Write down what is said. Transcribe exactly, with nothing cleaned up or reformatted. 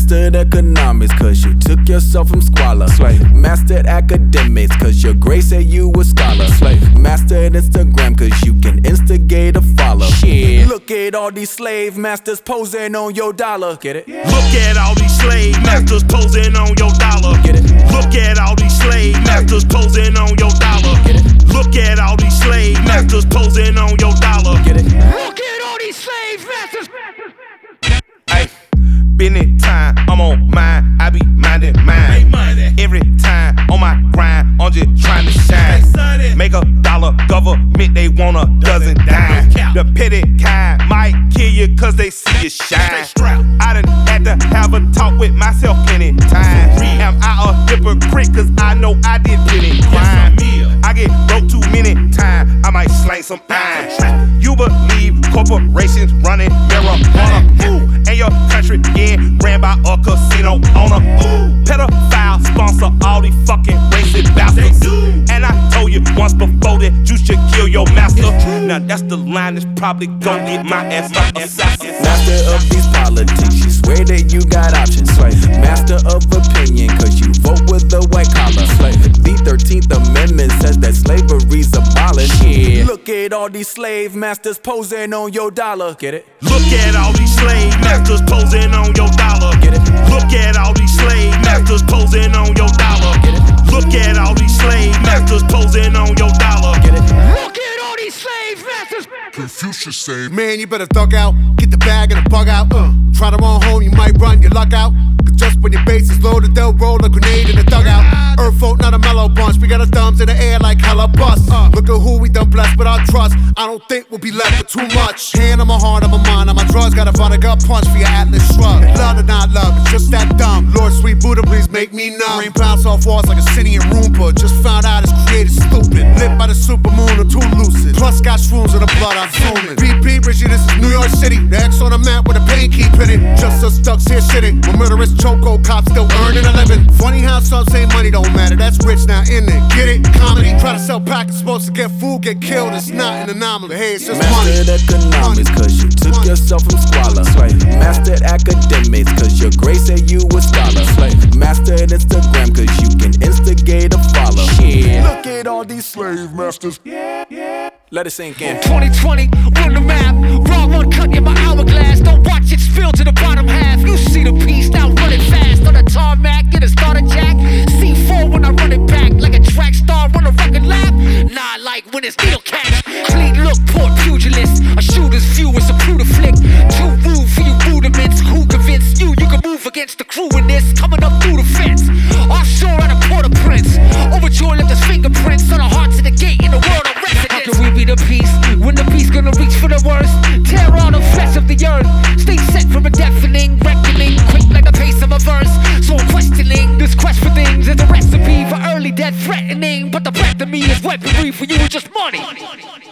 Mastered economics, cause you took yourself from squalor. Slave. Mastered academics, cause your grade said you a scholar. Slave. Mastered Instagram, cause you can instigate a follow. Shit. Look at all these slave masters posing on your dollar. Get it? Yeah. Look at all these slave masters posing on your dollar. Get it? Look at all these slave masters posing on your dollar. Get it? Look at all these slave masters posing on your dollar. Get it? Look at all these slave masters. Hey, business time, I'm on mine, I be minding mine. Every time on my grind, I'm just trying to shine. Make a dollar, government, they want a dozen dime. The petty kind might kill you cause they see you shine. I done had to have a talk with myself plenty times. Am I a hypocrite cause I know I did plenty crime? I get broke too many times, I might slang some iron. You believe corporations running marijuana, and your country getting ran by a casino owner. Pedophile sponsor all these fucking racist bastards. And I told you once before that you should kill your master. Now that's the line that's probably gon' get my ass assassinated. Master of these politics, you swear that you got options. Slave. Master of opinion, cause you vote with the white collar. Slave. The thirteenth Amendment says that slavery's abolished. Yeah. Look at all these slave masters posing on your dollar. Get it? Look at all these slave masters posing on your dollar. Get it? Look at all these slave masters posing on your dollar. Get it? Look at all these slave masters posing on your dollar. Get it? Look at all these slave masters. Confucius say, man, you better thug out. Get the bag and the bug out. Uh, try to run home, you might run your luck out. Cause just when your base is loaded, they'll roll a grenade in the dugout. Earth folk, not a mellow bunch. We got our thumbs in the air like hella bust. Uh, look at who we done blessed with our trust. I don't think we'll be left with too much. Hand on my heart, on my mind, on my drugs. Got a vodka punch for your Atlas shrug. Love or not love, it's just that dumb. Lord, sweet Buddha, please make me numb. Rain bounce off walls like a city in Roomba. Just found out it's created stupid. Lit by the supermoon or too lucid. Plus got shrooms in the blood, I'm fuming. B P, Richie, this is New York City. The X on the map with a pain keep hitting. Just us ducks here shitting. When murderous choco cops still earning a living. Funny how some say money don't matter. That's rich now, in it. Get it? Comedy. Try to sell packets, supposed to get food, get killed. It's not an anomaly. Hey, it's just money. Mastered economics, cause you took yourself from squalor. Slave. Mastered academics, cause your grade said you a scholar. Slave. Mastered Instagram, cause you can instigate a follow. Shit. Look at all these slave masters. Yeah, yeah. Let it sink in. twenty twenty, run the map. Raw one cut in my hourglass. Don't watch it spill to the bottom half. You see the piece, now run it fast. On the tarmac, get a starter jack. C four when I run it back. Like a track star on a record lap. Nah, like when it's needle catch. Clean look, port pugilist. A shooter's view is a brutal flick. Too rude for you rudiments. Who convinced you you can move against the crew in this? Coming up through the fence. Offshore out of Port-au-Prince. Overture left his fingerprints on the hearts of the gate in the world of residence. How can we be the beast when the beast gonna reach for the worst? Tear all the flesh of the earth. Stay set from a deafening reckoning, quick like the pace of a verse. So I'm questioning this quest for things is a recipe for early death threatening. But the breath of me is weaponry for you, it's just money.